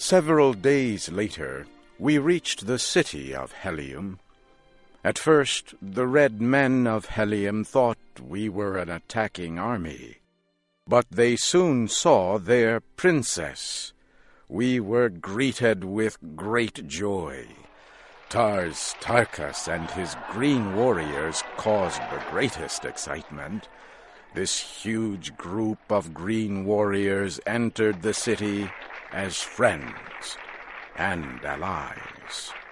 Several days later, we reached the city of Helium. At first, the red men of Helium thought we were an attacking army, but they soon saw their princess. We were greeted with great joy. Tars Tarkas and his green warriors caused the greatest excitement. This huge group of green warriors entered the city as friends and allies.